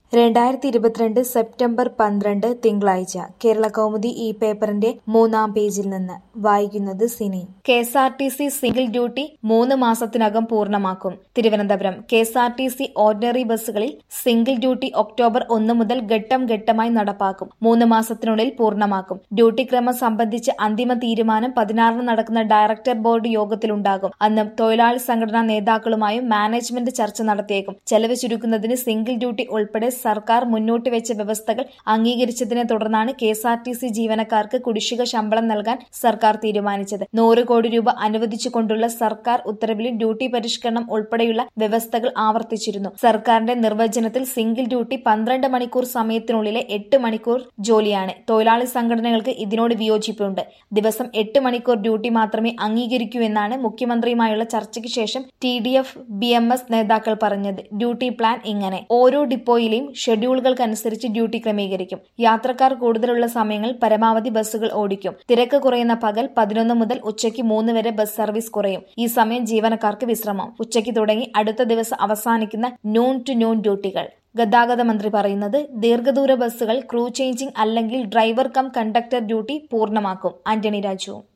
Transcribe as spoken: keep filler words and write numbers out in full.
രണ്ടായിരത്തി ഇരുപത്തിരണ്ട് സെപ്റ്റംബർ പന്ത്രണ്ട് തിങ്കളാഴ്ച കേരളകൗമുദി ഈ പേപ്പറിന്റെ മൂന്നാം പേജിൽ നിന്ന് വായിക്കുന്നത് Sini. K S R T C single duty മൂന്ന് മാസത്തിനകം പൂർണ്ണമാക്കും. Thiruvananthapuram K S R T C ordinary ബസ്സുകളിൽ സിംഗിൾ ഡ്യൂട്ടി ഒക്ടോബർ ഒന്ന് മുതൽ ഘട്ടം ഘട്ടമായി നടപ്പാക്കും. മൂന്ന് മാസത്തിനുള്ളിൽ പൂർണ്ണമാക്കും. ഡ്യൂട്ടി ക്രമം സംബന്ധിച്ച് അന്തിമ തീരുമാനം പതിനാറിന് നടക്കുന്ന ഡയറക്ടർ ബോർഡ് യോഗത്തിലുണ്ടാകും. അന്ന് തൊഴിലാളി സംഘടനാ നേതാക്കളുമായും മാനേജ്മെന്റ് ചർച്ച നടത്തിയേക്കും. ചെലവ് ചുരുക്കുന്നതിന് സിംഗിൾ ഡ്യൂട്ടി ഉൾപ്പെടെ സർക്കാർ മുന്നോട്ട് വെച്ച വ്യവസ്ഥകൾ അംഗീകരിച്ചതിനെ തുടർന്നാണ് K S R T C ജീവനക്കാർക്ക് കുടിശ്ശിക ശമ്പളം നൽകാൻ സർക്കാർ തീരുമാനിച്ചത്. നൂറ് കോടി രൂപ അനുവദിച്ചുകൊണ്ടുള്ള സർക്കാർ ഉത്തരവിൽ ഡ്യൂട്ടി പരിഷ്കരണം ഉൾപ്പെടെയുള്ള വ്യവസ്ഥകൾ ആവർത്തിച്ചിരുന്നു. സർക്കാരിന്റെ നിർവചനത്തിൽ സിംഗിൾ ഡ്യൂട്ടി പന്ത്രണ്ട് മണിക്കൂർ സമയത്തിനുള്ളിലെ എട്ട് മണിക്കൂർ ജോലിയാണ്. തൊഴിലാളി സംഘടനകൾക്ക് ഇതിനോട് വിയോജിപ്പുണ്ട്. ദിവസം എട്ട് മണിക്കൂർ ഡ്യൂട്ടി മാത്രമേ അംഗീകരിക്കൂ എന്നാണ് മുഖ്യമന്ത്രിയുമായുള്ള ചർച്ചയ്ക്ക് ശേഷം T D F B M S നേതാക്കൾ പറഞ്ഞത്. ഡ്യൂട്ടി പ്ലാൻ ഇങ്ങനെ: ഓരോ ഡിപ്പോയിലെയും ഷെഡ്യൂളുകൾക്കനുസരിച്ച് ഡ്യൂട്ടി ക്രമീകരിക്കും. യാത്രക്കാർ കൂടുതലുള്ള സമയങ്ങളിൽ പരമാവധി ബസ്സുകൾ ഓടിക്കും. തിരക്ക് കുറയുന്ന പകൽ പതിനൊന്ന് മുതൽ ഉച്ചയ്ക്ക് മൂന്ന് വരെ ബസ് സർവീസ് കുറയും. ഈ സമയം ജീവനക്കാർക്ക് വിശ്രമം. ഉച്ചയ്ക്ക് തുടങ്ങി അടുത്ത ദിവസം അവസാനിക്കുന്ന നൂൺ ടു നൂൺ ഡ്യൂട്ടികൾ. ഗതാഗത മന്ത്രി പറയുന്നത് ദീർഘദൂര ബസ്സുകൾ ക്രൂ ചേഞ്ചിംഗ് അല്ലെങ്കിൽ ഡ്രൈവർ കം കണ്ടക്ടർ ഡ്യൂട്ടി പൂർണ്ണമാക്കും. ആന്റണി രാജു.